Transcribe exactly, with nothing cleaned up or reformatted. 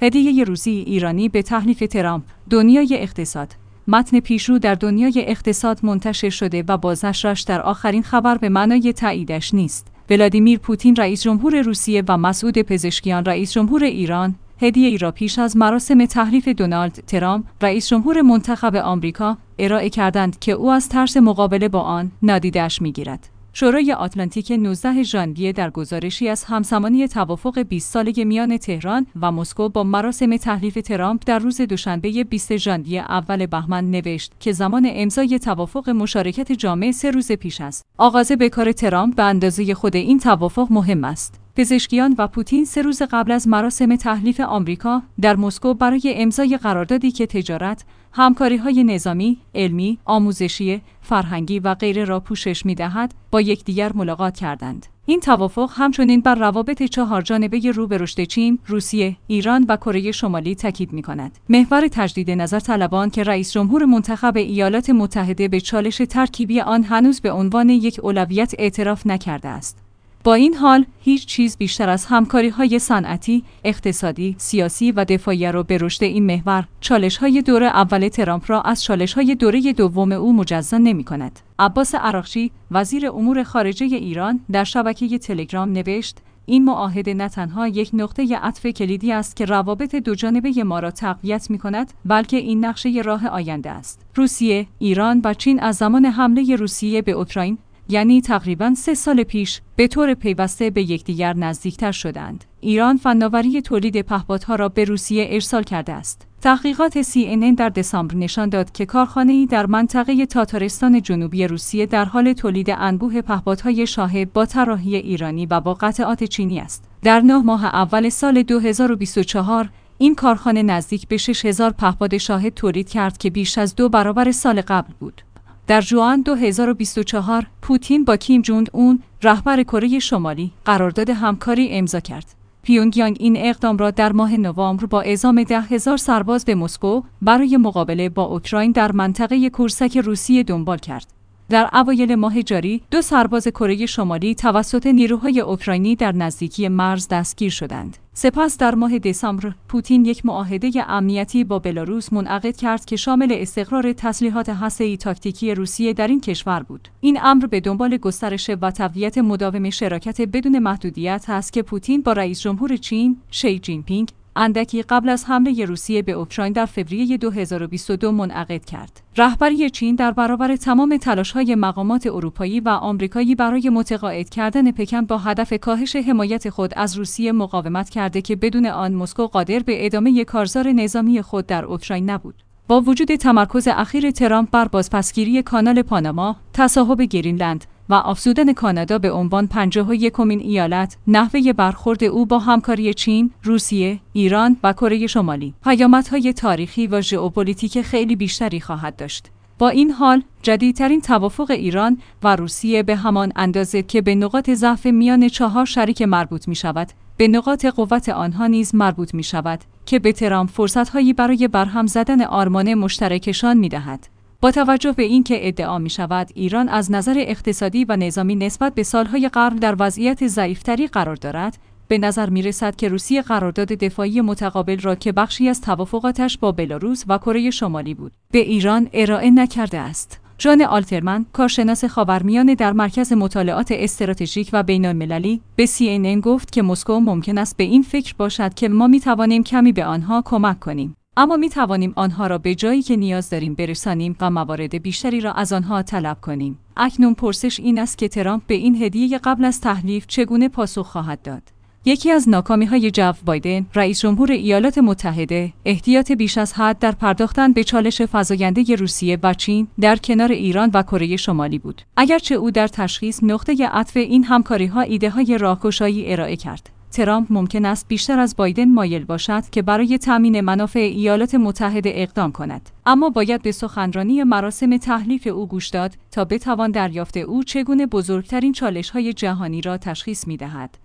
هدیه روسی ایرانی به تحلیف ترامپ. دنیای اقتصاد. متن پیشرو در دنیای اقتصاد منتشر شده و بازنشرش در آخرین خبر به معنای تاییدش نیست. ولادیمیر پوتین رئیس جمهور روسیه و مسعود پزشکیان رئیس جمهور ایران هدیه ای را پیش از مراسم تحلیف دونالد ترامپ رئیس جمهور منتخب آمریکا ارائه کردند که او از ترس مقابله با آن نادیده‌اش می‌گیرد. شورای آتلانتیک نوزدهم ژانویه در گزارشی از همزمانی توافق بیست ساله میان تهران و مسکو با مراسم تحلیف ترامپ در روز دوشنبه بیستم ژانویه اول بهمن نوشت که زمان امضای توافق مشارکت جامعه سه روز پیش است. آغاز به کار ترامپ به اندازه خود این توافق مهم است. پزشکیان و پوتین سه روز قبل از مراسم تحلیف آمریکا در مسکو برای امضای قراردادی که تجارت، همکاری‌های نظامی، علمی، آموزشی، فرهنگی و غیره را پوشش می‌دهد، با یکدیگر ملاقات کردند. این توافق همچنین بر روابط چهارجانبه رو به رشد چین، روسیه، ایران و کره شمالی تاکید می‌کند. محور تجدید نظر طلبان که رئیس جمهور منتخب ایالات متحده به چالش ترکیبی آن هنوز به عنوان یک اولویت اعتراف نکرده است. با این حال، هیچ چیز بیشتر از همکاری‌های صنعتی، اقتصادی، سیاسی و دفاعی را به رشد این محور، چالش‌های دوره اول ترامپ را از چالش‌های دوره دوم او مجزا نمی‌کند. عباس عراقچی، وزیر امور خارجه ایران، در شبکه تلگرام نوشت: این معاهده نه تنها یک نقطه عطف کلیدی است که روابط دوجانبه ما را تقویت می‌کند، بلکه این نقشه راه آینده است. روسیه، ایران و چین از زمان حمله روسیه به اوکراین، یعنی تقریباً سه سال پیش، به طور پیوسته به یکدیگر نزدیکتر شدند. ایران فناوری تولید پهپادها را به روسیه ارسال کرده است. تحقیقات سی ان ان در دسامبر نشان داد که کارخانه‌ای در منطقه تاتارستان جنوبی روسیه در حال تولید انبوه پهپادهای شاهد با طراحی ایرانی و با قطعات چینی است. در نه ماه اول سال دو هزار و بیست و چهار، این کارخانه نزدیک به شش هزار پهپاد شاهد تولید کرد که بیش از دو برابر سال قبل بود. در ژوئن دو هزار و بیست و چهار، پوتین با کیم جونگ اون، رهبر کره شمالی، قرارداد همکاری امضا کرد. پیونگیانگ این اقدام را در ماه نوامبر با اعزام ده هزار سرباز به مسکو برای مقابله با اوکراین در منطقه کورسک روسیه دنبال کرد. در اوایل ماه جاری، دو سرباز کره شمالی توسط نیروهای اوکراینی در نزدیکی مرز دستگیر شدند. سپس در ماه دسامبر، پوتین یک معاهده امنیتی با بلاروس منعقد کرد که شامل استقرار تسلیحات هسته‌ای تاکتیکی روسیه در این کشور بود. این امر به دنبال گسترش و تقویت مداوم شراکت بدون محدودیت است که پوتین با رئیس جمهور چین، شی جین پینگ، اندکی قبل از حمله روسیه به اوکراین در فوریه دو هزار و بیست و دو منعقد کرد. رهبری چین در برابر تمام تلاش‌های مقامات اروپایی و آمریکایی برای متقاعد کردن پکن با هدف کاهش حمایت خود از روسیه مقاومت کرده که بدون آن مسکو قادر به ادامه کارزار نظامی خود در اوکراین نبود. با وجود تمرکز اخیر ترامپ بر بازپسگیری کانال پاناما، تصاحب گرینلند و افزودن کانادا به عنوان پنجاه و یکمین ایالت، نحوه برخورد او با همکاری چین، روسیه، ایران و کره شمالی پیامدهای تاریخی و ژئوپلیتیک خیلی بیشتری خواهد داشت. با این حال، جدیدترین توافق ایران و روسیه به همان اندازه که به نقاط ضعف میان چهار شریک مربوط می شود، به نقاط قوت آنها نیز مربوط می شود که به ترامپ فرصت‌هایی برای برهم زدن آرمان مشترکشان می دهد. با توجه به اینکه ادعا می شود ایران از نظر اقتصادی و نظامی نسبت به سالهای قبل در وضعیت ضعیفتری قرار دارد، به نظر می رسد که روسیه قرارداد دفاعی متقابل را که بخشی از توافقاتش با بلاروس و کره شمالی بود، به ایران ارائه نکرده است. جان آلترمن، کارشناس خاورمیانه در مرکز مطالعات استراتژیک و بین‌المللی، به سی ان ان گفت که مسکو ممکن است به این فکر باشد که ما می توانیم کمی به آنها کمک کنیم. اما می توانیم آنها را به جایی که نیاز داریم برسانیم و موارد بیشتری را از آنها طلب کنیم. اکنون پرسش این است که ترامپ به این هدیه قبل از تحلیف چگونه پاسخ خواهد داد. یکی از ناکامی‌های جو بایدن، رئیس جمهور ایالات متحده، احتیاط بیش از حد در پرداختن به چالش فزاینده روسیه و چین در کنار ایران و کره شمالی بود. اگرچه او در تشخیص نقطه عطف این همکاری‌ها ایده‌های راهگشایی ارائه کرد، ترامپ ممکن است بیشتر از بایدن مایل باشد که برای تامین منافع ایالات متحده اقدام کند. اما باید به سخنرانی مراسم تحلیف او گوش داد تا بتوان دریافت او چگونه بزرگترین چالش‌های جهانی را تشخیص می‌دهد.